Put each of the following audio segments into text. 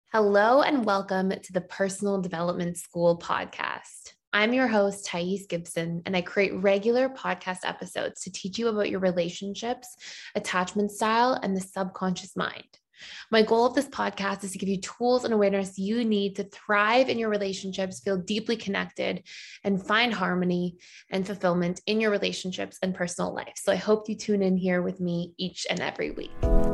Hello and welcome to the Personal Development School podcast. I'm your host, Thais Gibson, and I create regular podcast episodes to teach you about your relationships, attachment style, and the subconscious mind. My goal of this podcast is to give you tools and awareness you need to thrive in your relationships, feel deeply connected, and find harmony and fulfillment in your relationships and personal life. So I hope you tune in here with me each and every week.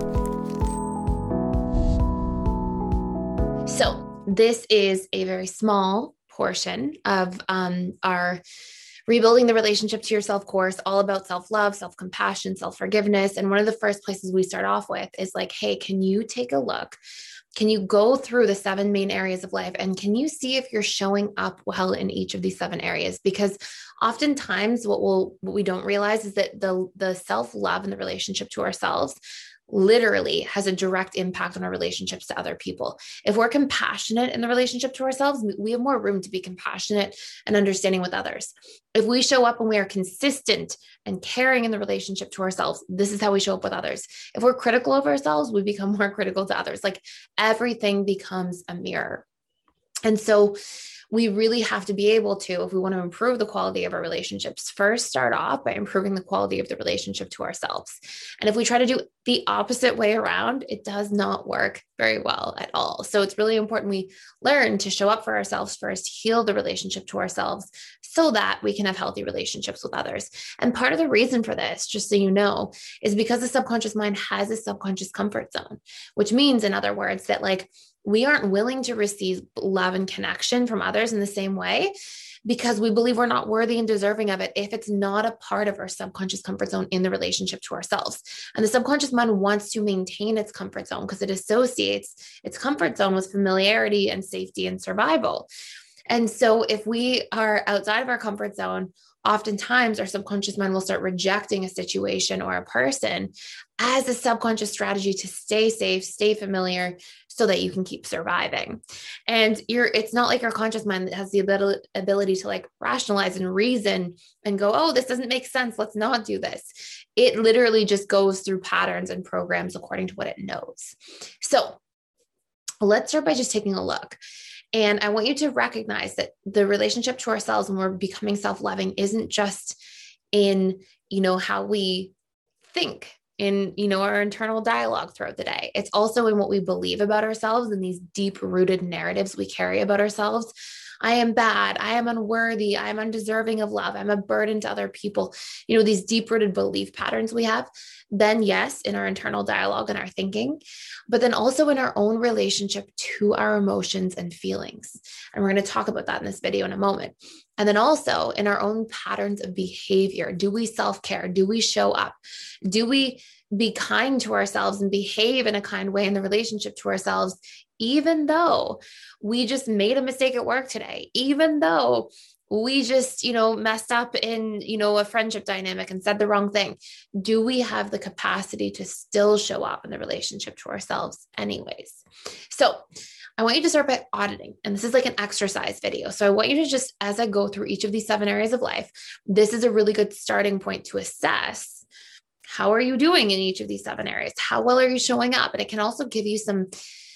So this is a very small portion of our Rebuilding the Relationship to Yourself course, all about self-love, self-compassion, self-forgiveness. And one of the first places we start off with is like, hey, can you take a look? Can you go through the 7 main areas of life? And can you see if you're showing up well in each of these 7 areas? Because oftentimes what we don't realize is that the self-love and the relationship to ourselves literally has a direct impact on our relationships to other people. If we're compassionate in the relationship to ourselves, we have more room to be compassionate and understanding with others. If we show up and we are consistent and caring in the relationship to ourselves, this is how we show up with others. If we're critical of ourselves, we become more critical to others. Like everything becomes a mirror. And so we really have to be able to, if we want to improve the quality of our relationships, first start off by improving the quality of the relationship to ourselves. And if we try to do the opposite way around, it does not work very well at all. So it's really important we learn to show up for ourselves first, heal the relationship to ourselves so that we can have healthy relationships with others. And part of the reason for this, just so you know, is because the subconscious mind has a subconscious comfort zone, which means, in other words, that like we aren't willing to receive love and connection from others in the same way because we believe we're not worthy and deserving of it if it's not a part of our subconscious comfort zone in the relationship to ourselves. And the subconscious mind wants to maintain its comfort zone because it associates its comfort zone with familiarity and safety and survival. And so if we are outside of our comfort zone, oftentimes our subconscious mind will start rejecting a situation or a person as a subconscious strategy to stay safe, stay familiar, so that you can keep surviving. And it's not like our conscious mind that has the ability to like rationalize and reason and go, oh, this doesn't make sense. Let's not do this. It literally just goes through patterns and programs according to what it knows. So let's start by just taking a look. And I want you to recognize that the relationship to ourselves when we're becoming self-loving isn't just in, how we think, in, our internal dialogue throughout the day. It's also in what we believe about ourselves and these deep-rooted narratives we carry about ourselves. I am bad. I am unworthy. I am undeserving of love. I'm a burden to other people. These deep-rooted belief patterns we have. Then yes, in our internal dialogue and our thinking, but then also in our own relationship to our emotions and feelings. And we're going to talk about that in this video in a moment. And then also in our own patterns of behavior. Do we self-care? Do we show up? Do we be kind to ourselves and behave in a kind way in the relationship to ourselves, even though we just made a mistake at work today, even though we just, messed up in, a friendship dynamic and said the wrong thing? Do we have the capacity to still show up in the relationship to ourselves anyways? So I want you to start by auditing. And this is like an exercise video. So I want you to just, as I go through each of these 7 areas of life, this is a really good starting point to assess how are you doing in each of these 7 areas? How well are you showing up? And it can also give you some,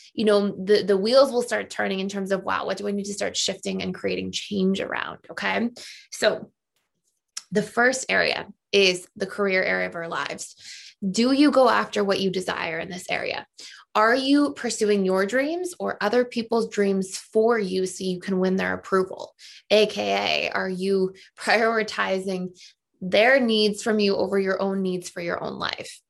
the wheels will start turning in terms of, wow, what do I need to start shifting and creating change around? Okay. So the first area is the career area of our lives. Do you go after what you desire in this area? Are you pursuing your dreams or other people's dreams for you so you can win their approval? AKA, are you prioritizing their needs from you over your own needs for your own life?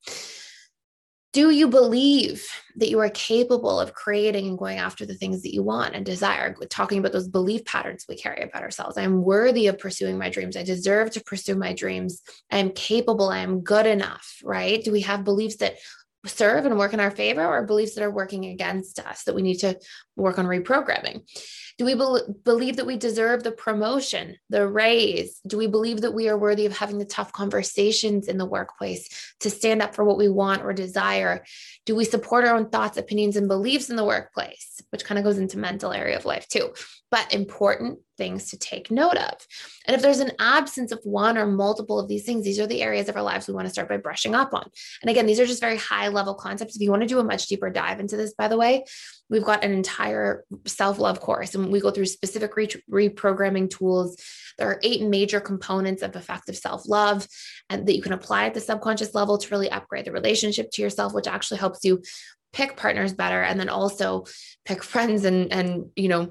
Do you believe that you are capable of creating and going after the things that you want and desire? Talking about those belief patterns we carry about ourselves. I am worthy of pursuing my dreams. I deserve to pursue my dreams. I am capable. I am good enough, right? Do we have beliefs that serve and work in our favor, or beliefs that are working against us that we need to work on reprogramming? Do we believe that we deserve the promotion, the raise? Do we believe that we are worthy of having the tough conversations in the workplace to stand up for what we want or desire? Do we support our own thoughts, opinions, and beliefs in the workplace, which kind of goes into mental area of life too? But important things to take note of. And if there's an absence of one or multiple of these things, these are the areas of our lives we want to start by brushing up on. And again, these are just very high level concepts. If you want to do a much deeper dive into this, by the way, we've got an entire self-love course and we go through specific reprogramming tools. There are 8 major components of effective self-love and that you can apply at the subconscious level to really upgrade the relationship to yourself, which actually helps you pick partners better and then also pick friends and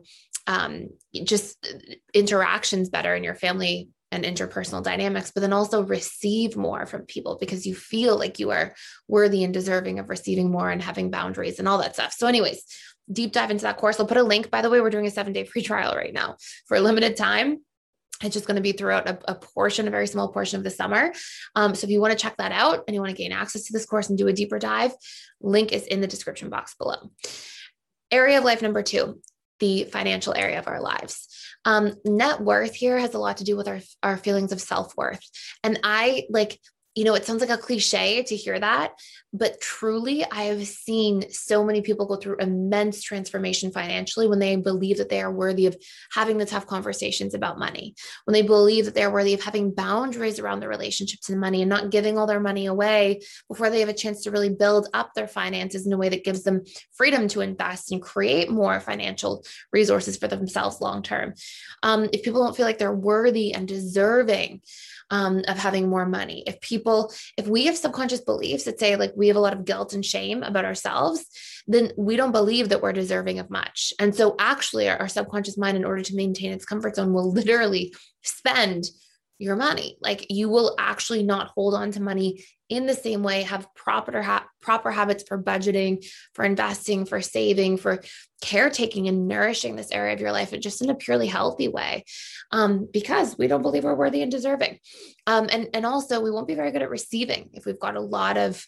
just interactions better in your family and interpersonal dynamics, but then also receive more from people because you feel like you are worthy and deserving of receiving more and having boundaries and all that stuff. So anyways, deep dive into that course. I'll put a link, by the way, we're doing a 7-day free trial right now for a limited time. It's just going to be throughout a very small portion of the summer. So if you want to check that out and you want to gain access to this course and do a deeper dive, link is in the description box below. Area of life number 2, the financial area of our lives. Net worth here has a lot to do with our feelings of self-worth. And it sounds like a cliche to hear that, but truly I have seen so many people go through immense transformation financially when they believe that they are worthy of having the tough conversations about money, when they believe that they're worthy of having boundaries around their relationship to money and not giving all their money away before they have a chance to really build up their finances in a way that gives them freedom to invest and create more financial resources for themselves long-term. If people don't feel like they're worthy and deserving of having more money, if we have subconscious beliefs that say like we have a lot of guilt and shame about ourselves, then we don't believe that we're deserving of much. And so actually our subconscious mind, in order to maintain its comfort zone, will literally spend your money. Like you will actually not hold on to money in the same way, have proper habits for budgeting, for investing, for saving, for caretaking and nourishing this area of your life, and just in a purely healthy way, because we don't believe we're worthy and deserving. And also we won't be very good at receiving if we've got a lot of,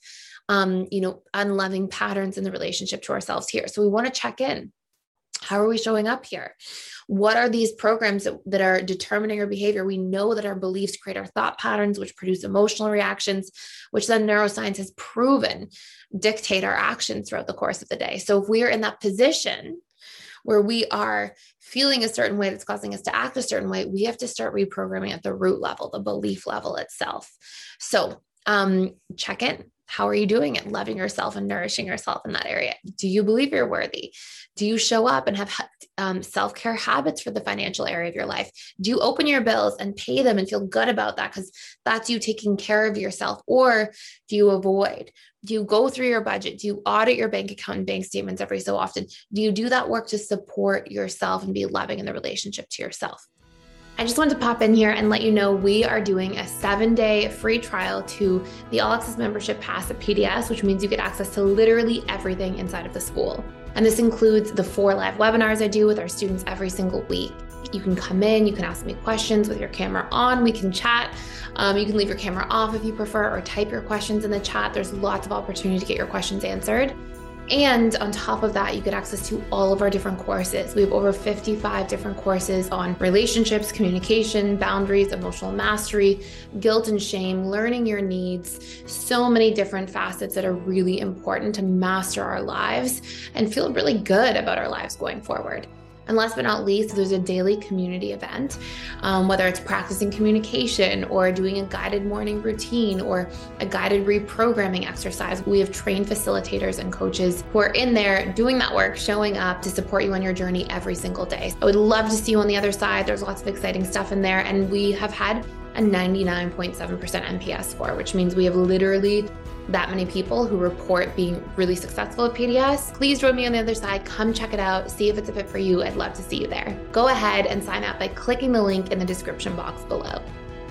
unloving patterns in the relationship to ourselves here. So we want to check in. How are we showing up here? What are these programs that are determining our behavior? We know that our beliefs create our thought patterns, which produce emotional reactions, which then neuroscience has proven dictate our actions throughout the course of the day. So if we are in that position where we are feeling a certain way that's causing us to act a certain way, we have to start reprogramming at the root level, the belief level itself. So check in. How are you doing at loving yourself and nourishing yourself in that area? Do you believe you're worthy? Do you show up and have self-care habits for the financial area of your life? Do you open your bills and pay them and feel good about that because that's you taking care of yourself? Or do you avoid? Do you go through your budget? Do you audit your bank account and bank statements every so often? Do you do that work to support yourself and be loving in the relationship to yourself? I just wanted to pop in here and let you know we are doing a 7-day free trial to the All Access Membership Pass at PDS, which means you get access to literally everything inside of the school. And this includes the 4 live webinars I do with our students every single week. You can come in, you can ask me questions with your camera on, we can chat. You can leave your camera off if you prefer, or type your questions in the chat. There's lots of opportunity to get your questions answered. And on top of that, you get access to all of our different courses. We have over 55 different courses on relationships, communication, boundaries, emotional mastery, guilt and shame, learning your needs, so many different facets that are really important to master our lives and feel really good about our lives going forward. And last but not least, there's a daily community event, whether it's practicing communication or doing a guided morning routine or a guided reprogramming exercise. We have trained facilitators and coaches who are in there doing that work, showing up to support you on your journey every single day. I would love to see you on the other side. There's lots of exciting stuff in there. And we have had a 99.7% NPS score, which means we have literally that many people who report being really successful at PDS. Please join me on the other side. Come check it out. See if it's a fit for you. I'd love to see you there. Go ahead and sign up by clicking the link in the description box below.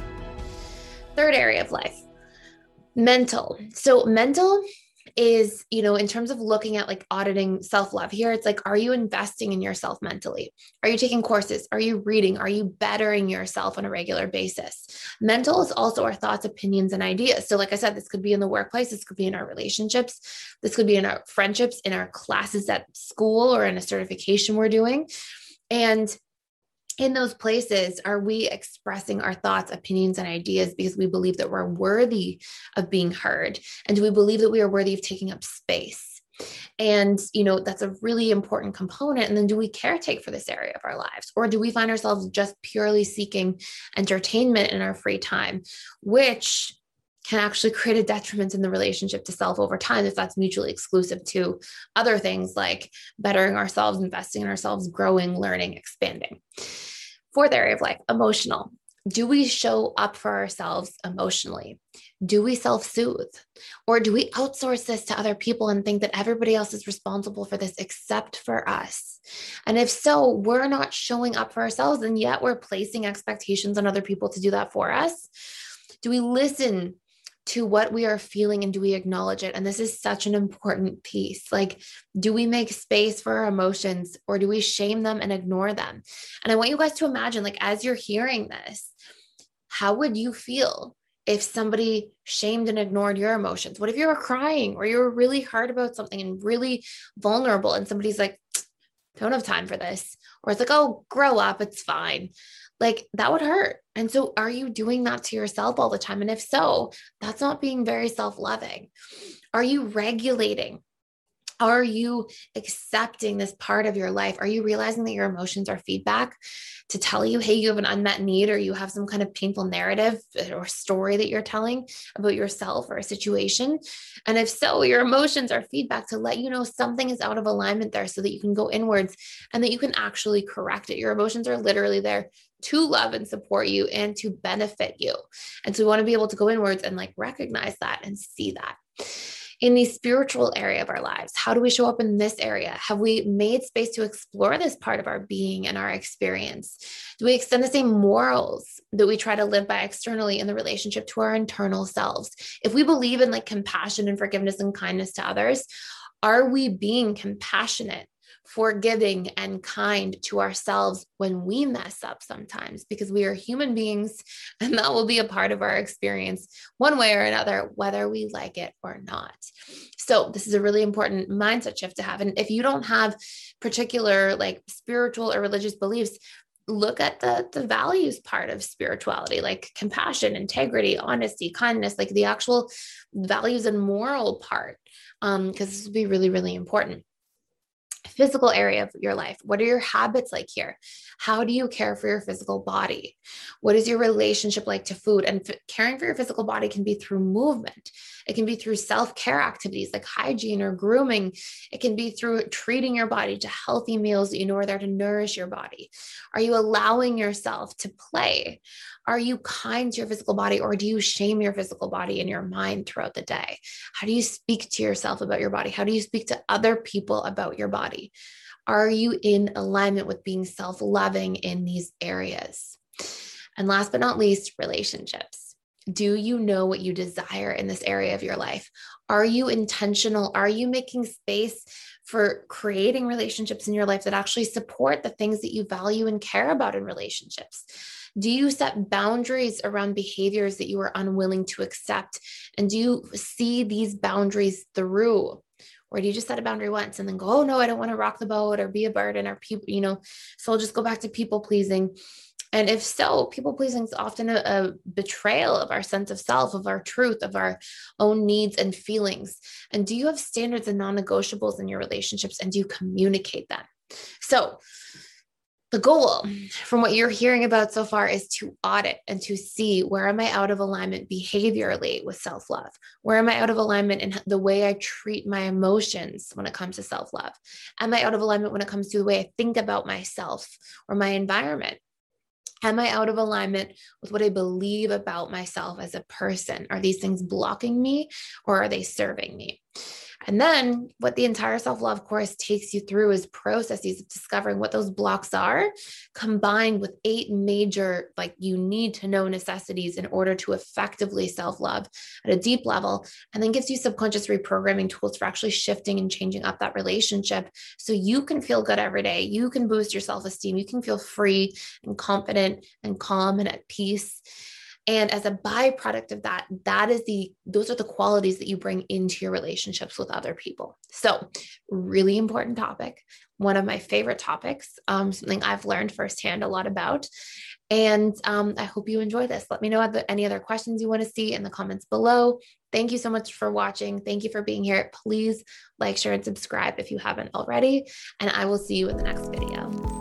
Third area of life, mental. So mental is, in terms of looking at like auditing self-love here, it's like, are you investing in yourself mentally? Are you taking courses? Are you reading? Are you bettering yourself on a regular basis? Mental is also our thoughts, opinions, and ideas. So like I said, this could be in the workplace. This could be in our relationships. This could be in our friendships, in our classes at school, or in a certification we're doing. And in those places, are we expressing our thoughts, opinions, and ideas because we believe that we're worthy of being heard? And do we believe that we are worthy of taking up space? And, that's a really important component. And then do we caretake for this area of our lives? Or do we find ourselves just purely seeking entertainment in our free time, which can actually create a detriment in the relationship to self over time if that's mutually exclusive to other things like bettering ourselves, investing in ourselves, growing, learning, expanding. Fourth area of life, emotional. Do we show up for ourselves emotionally? Do we self-soothe? Or do we outsource this to other people and think that everybody else is responsible for this except for us? And if so, we're not showing up for ourselves, and yet we're placing expectations on other people to do that for us. Do we listen to what we are feeling and do we acknowledge it? And this is such an important piece. Like, do we make space for our emotions or do we shame them and ignore them? And I want you guys to imagine, like, as you're hearing this, how would you feel if somebody shamed and ignored your emotions? What if you were crying or you were really hurt about something and really vulnerable and somebody's like, don't have time for this. Or it's like, oh, grow up, it's fine. Like, that would hurt. And so are you doing that to yourself all the time? And if so, that's not being very self-loving. Are you regulating? Are you accepting this part of your life? Are you realizing that your emotions are feedback to tell you, hey, you have an unmet need, or you have some kind of painful narrative or story that you're telling about yourself or a situation? And if so, your emotions are feedback to let you know something is out of alignment there so that you can go inwards and that you can actually correct it. Your emotions are literally there to love and support you and to benefit you. And so we want to be able to go inwards and like recognize that and see that. In the spiritual area of our lives, how do we show up in this area? Have we made space to explore this part of our being and our experience? Do we extend the same morals that we try to live by externally in the relationship to our internal selves? If we believe in like compassion and forgiveness and kindness to others, are we being compassionate, forgiving, and kind to ourselves when we mess up sometimes? Because we are human beings and that will be a part of our experience one way or another, whether we like it or not. So this is a really important mindset shift to have. And if you don't have particular like spiritual or religious beliefs, look at the values part of spirituality, like compassion, integrity, honesty, kindness, like the actual values and moral part, because this will be really, really important. Physical area of your life. What are your habits like here? How do you care for your physical body? What is your relationship like to food? And caring for your physical body can be through movement. It can be through self-care activities like hygiene or grooming. It can be through treating your body to healthy meals that you know are there to nourish your body. Are you allowing yourself to play? Are you kind to your physical body, or do you shame your physical body and your mind throughout the day? How do you speak to yourself about your body? How do you speak to other people about your body? Are you in alignment with being self-loving in these areas? And last but not least, relationships. Do you know what you desire in this area of your life? Are you intentional? Are you making space for creating relationships in your life that actually support the things that you value and care about in relationships? Do you set boundaries around behaviors that you are unwilling to accept? And do you see these boundaries through? Or do you just set a boundary once and then go, oh no, I don't want to rock the boat or be a burden or people, so I'll just go back to people pleasing. And if so, people pleasing is often a betrayal of our sense of self, of our truth, of our own needs and feelings. And do you have standards and non-negotiables in your relationships, and do you communicate them? So the goal from what you're hearing about so far is to audit and to see, where am I out of alignment behaviorally with self-love? Where am I out of alignment in the way I treat my emotions when it comes to self-love? Am I out of alignment when it comes to the way I think about myself or my environment? Am I out of alignment with what I believe about myself as a person? Are these things blocking me, or are they serving me? And then what the entire self-love course takes you through is processes of discovering what those blocks are, combined with 8 major, like, you need to know necessities in order to effectively self-love at a deep level, and then gives you subconscious reprogramming tools for actually shifting and changing up that relationship so you can feel good every day. You can boost your self-esteem. You can feel free and confident and calm and at peace. And as a byproduct of that, those are the qualities that you bring into your relationships with other people. So really important topic. One of my favorite topics, something I've learned firsthand a lot about. And I hope you enjoy this. Let me know any other questions you want to see in the comments below. Thank you so much for watching. Thank you for being here. Please like, share, and subscribe if you haven't already. And I will see you in the next video.